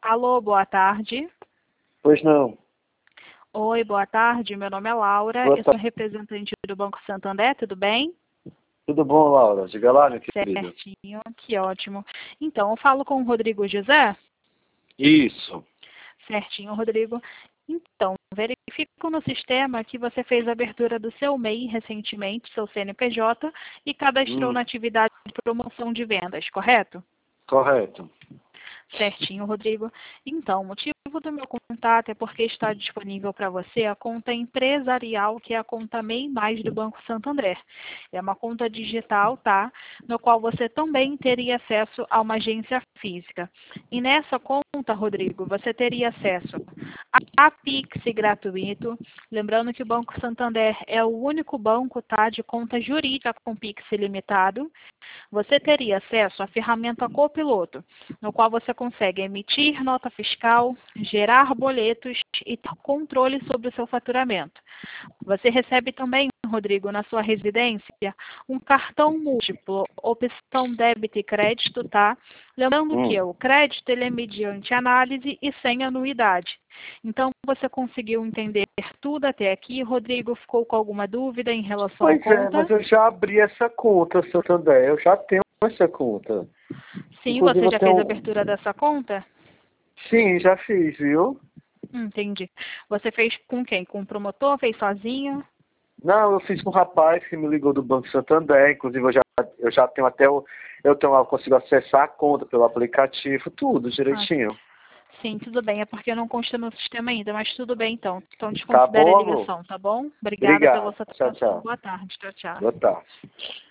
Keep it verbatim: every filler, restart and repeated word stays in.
Alô, boa tarde. Pois não. Oi, boa tarde. Meu nome é Laura. Boa eu sou tarde. representante do Banco Santander, tudo bem? Tudo bom, Laura? Diga lá, minha querida. Certinho, que ótimo. Então, eu falo com o Rodrigo José? Isso. Certinho, Rodrigo. Então, verifico no sistema que você fez a abertura do seu M E I recentemente, seu C N P J, e cadastrou Hum, na atividade de promoção de vendas, correto? correto. Certinho, Rodrigo. Então, o motivo do meu contato é porque está disponível para você a conta empresarial, que é a conta M E I Mais do Banco Santander. É uma conta digital, tá? No qual você também teria acesso a uma agência física. E nessa conta, Rodrigo, você teria acesso a Pix gratuito. Lembrando que o Banco Santander é o único banco, tá, de conta jurídica com Pix ilimitado. Você teria acesso à ferramenta Copiloto, no qual você consegue emitir nota fiscal, gerar boletos e ter controle sobre o seu faturamento. Você recebe também, Rodrigo, na sua residência, um cartão múltiplo, opção débito e crédito, tá? Lembrando Hum. que o crédito ele é mediante análise e sem anuidade. Então, você conseguiu entender tudo até aqui. Rodrigo, ficou com alguma dúvida em relação à Pois é, conta? mas eu já abri essa conta, Santander. Eu já tenho essa conta. Sim, Inclusive, você eu já fez a tenho... abertura dessa conta? Sim, já fiz, viu? Hum, Entendi. Você fez com quem? Com o promotor? Fez sozinho? Não, eu fiz com um rapaz que me ligou do Banco Santander. Inclusive, eu já, eu já tenho até o... Eu, tenho, eu consigo acessar a conta pelo aplicativo, tudo Ah, direitinho. sim, tudo bem. É porque não consta no sistema ainda, mas tudo bem então. Então Tá desconsidere a bom, amor? ligação, tá bom? Obrigada pela Obrigado. sua Tchau, atenção. tchau. Boa tarde. Tchau, tchau. Boa tarde.